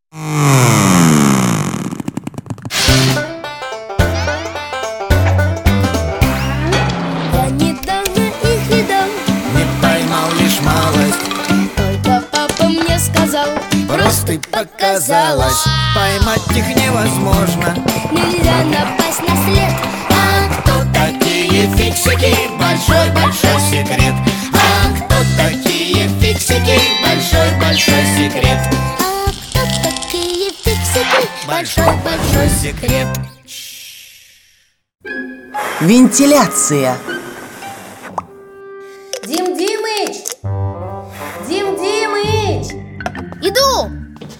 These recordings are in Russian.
Я недавно их видал, Не поймал лишь малость, только папа мне сказал: просто и показалось. Поймать их невозможно. нельзя напасть на след. А кто такие фиксики? Большой-большой секрет. А кто такие фиксики? Большой-большой секрет. А кто такие фиксики? Большой-большой секрет. Вентиляция. Дим Димыч! Дим Димыч! Иду!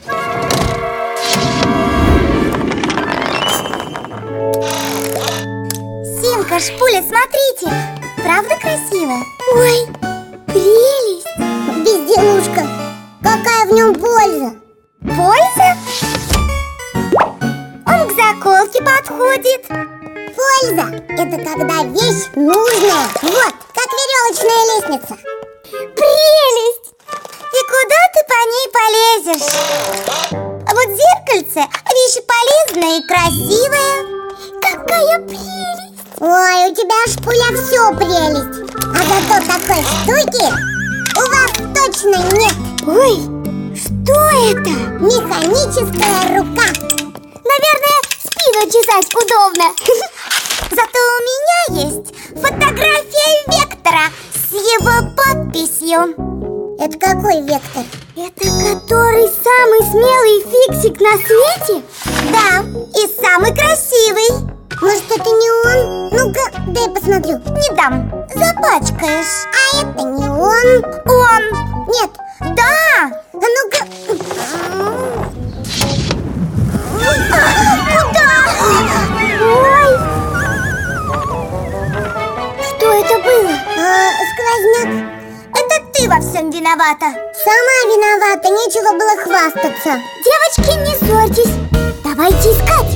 Симка, Шпуля, смотрите! Правда красиво? Ой, прелесть! Безделушка! Какая в нем польза? Польза? Он к заколке подходит. Польза – это когда вещь нужная. Вот, как веревочная лестница. Прелесть! И куда ты по ней полезешь? А вот зеркальце – вещь полезная и красивая. Какая прелесть! Ой, у тебя, Шпуля, все прелесть. А зато такой штуки у вас точно нет. Ой, что это? Механическая рука. Наверное, спину чесать удобно. Зато у меня есть фотография Вектора с его подписью. Это какой Вектор? Это который самый смелый фиксик на свете? Да, и самый красивый. Может, это не он? Ну-ка, дай посмотрю. Не дам, запачкаешь. А это не он. Он. Нет. Да. А ну-ка. Куда? Ой. Что это было? Сквозняк. Это ты во всем виновата. Сама виновата, нечего было хвастаться. Девочки, не ссорьтесь. Давайте искать.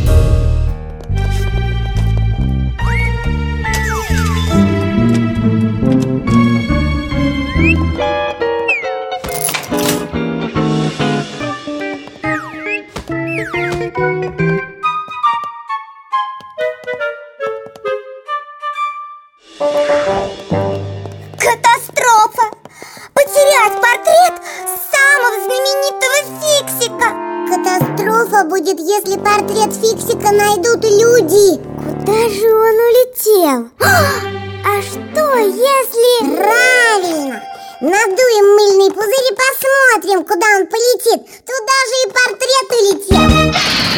Катастрофа! Потерять портрет самого знаменитого фиксика! Катастрофа будет, если портрет фиксика найдут люди. Куда же он улетел? А что, если... Правильно! Надуем мыльный пузырь и посмотрим, куда он полетит. Туда же и портрет улетел.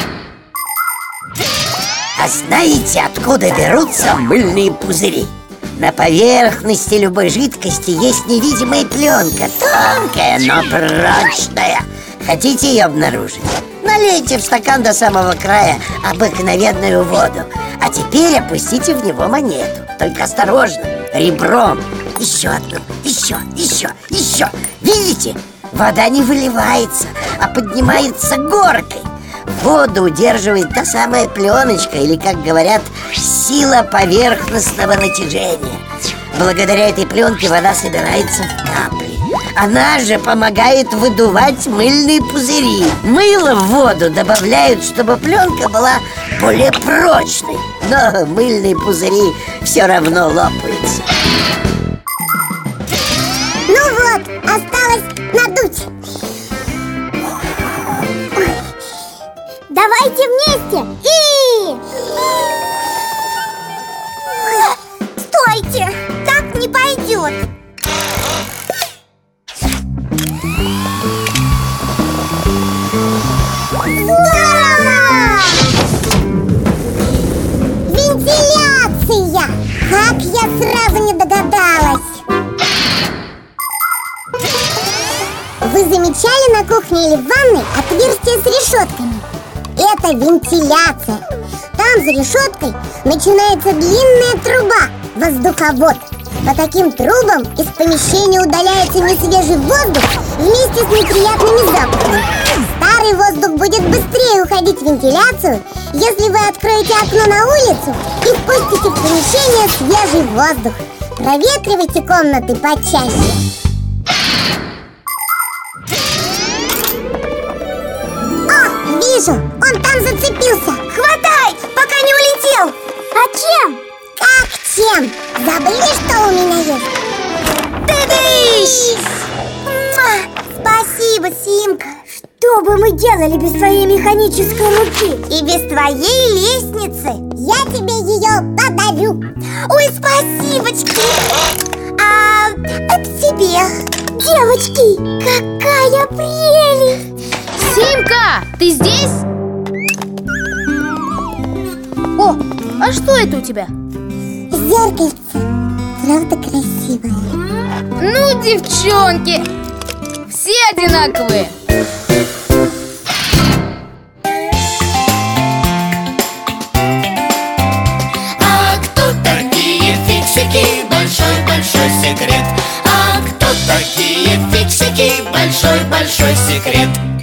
А знаете, откуда берутся мыльные пузыри? На поверхности любой жидкости есть невидимая пленка, тонкая, но прочная. Хотите ее обнаружить? Налейте в стакан до самого края обыкновенную воду, а теперь опустите в него монету. Только осторожно, ребром. Еще одну, еще. Видите? Вода не выливается, а поднимается горкой. Воду удерживает та самая пленочка, или, как говорят, сила поверхностного натяжения. Благодаря этой пленке вода собирается в капли. Она же помогает выдувать мыльные пузыри. Мыло в воду добавляют, чтобы пленка была более прочной. Но мыльные пузыри все равно лопаются. Ну вот, осталось надуть. Давайте вместе. И... Стойте, так не пойдет. Здорово! Вентиляция! Как я сразу не догадалась. Вы замечали на кухне или в ванной отверстие с решетками? Это вентиляция. Там за решеткой начинается длинная труба, воздуховод. По таким трубам из помещения удаляется несвежий воздух вместе с неприятными запахами. Старый воздух будет быстрее уходить в вентиляцию, если вы откроете окно на улицу и впустите в помещение свежий воздух. Проветривайте комнаты почаще. вижу, он там зацепился. Хватай, пока не улетел. А чем? Как чем? Забыли, что у меня есть? Тыдыщ! Спасибо, Симка. Что бы мы делали без твоей механической руки? И без твоей лестницы. Я тебе ее подарю. Ой, спасибочки! А это тебе. Девочки, какая прелесть! Симка, ты здесь? О, а что это у тебя? Зеркальце. Правда красивое? Ну, девчонки, все одинаковые. А кто такие фиксики? Большой-большой секрет. А кто такие фиксики? Большой-большой секрет.